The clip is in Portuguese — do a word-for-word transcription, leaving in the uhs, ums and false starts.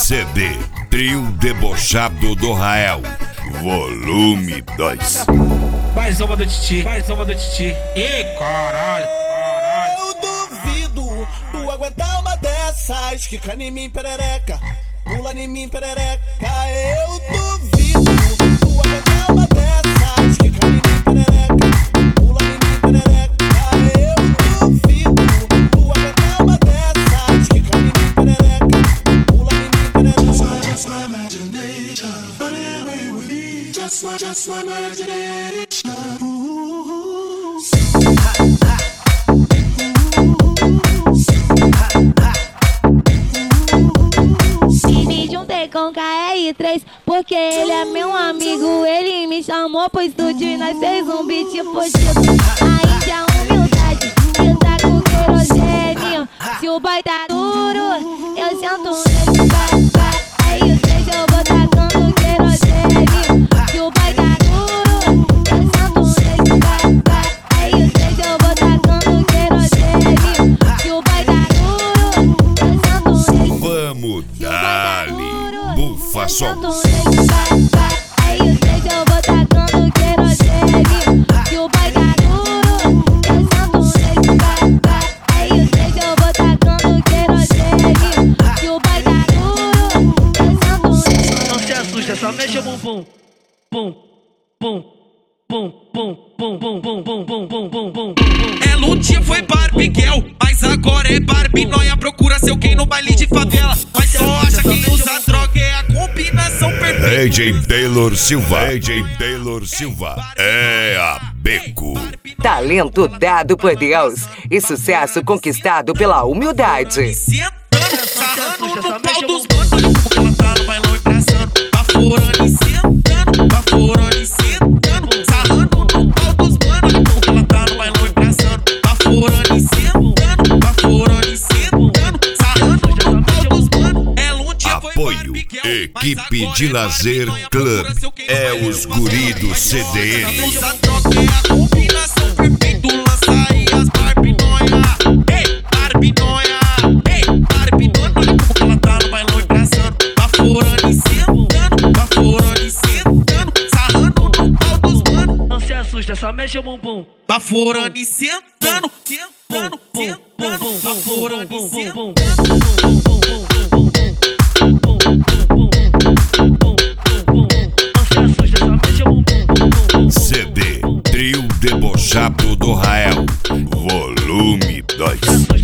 C D Trio Debochado do Rael, volume dois. Mais uma do Titi, mais uma do Titi. Ih, caralho, caralho. Eu duvido tu aguentar uma dessas. Quica em mim, perereca, pula em mim, perereca. Eu duvido tu aguentar uma dessas. Quica em mim, perereca, pula em mim, perereca. Eu duvido tu aguentar uma dessas. Quica em mim, perereca, pula em mim, perereca. Just my imagination, running away with me. Just my, just my imagination. Me juntei com K R três porque ele é meu amigo. Ele me chamou pro estúdio e nós fez um beat fudido. Ainda é humildade que tá com querosene. Se o boy tá duro, eu sento nesse vai, vai. Aí o três eu vou tacando querosene. Se o boy tá duro, eu sento nesse vai, vai. Aí o três eu vou tacando querosene. Se o boy tá duro, eu sento nesse. Vamos dali, bufa som. Aí o três eu vou tacando querosene. Se o boy tá duro, eu sento nesse vai, vai. Aí o três eu vou tacando querosene. Se o boy tá duro, eu sento nesse. Não se assusta, só mexe o bumbum. Pum, pum, pum, pum, pum, pum, pum, pum, pum, pum, pum, pum. Ela um dia foi Barbie Girl, mas agora é Barbie Noia. Procura seu quem no baile de favela, mas só acha que usa droga é a combinação perfeita. D J Taylor Silva, D J Taylor Silva é a Beco. Talento dado por Deus e sucesso conquistado pela humildade. Sentando, sarrando no pau dos bandos, porque ela tá no bailão e braçando, baforando e sentando, baforando e sentando, sarrando no pau dos bandos, porque ela tá no bailão e braçando, baforando e sentando, baforando e sentando, sarrando no pau dos bandos. Ela um dia foi Apoio Barbie Girl, Equipe mas de agora é Lazer Barbie Noia. Club. Procura seu quem no É baile os de guri favela, do C D N. usa droga é a combinação perfeita. Lança aí as Barbie Noia. Ei, Barbie Noia. Ei, Barbie Noia. Porque ela tá no bailão e braçando, baforando e sentando, baforando e sentando, sarrando no pau dos manos. Não se assusta, só mexe o bumbum. Baforando e sentando, sentando, sentando, baforando e sentando. C D Trio Debochado do Rael, volume dois.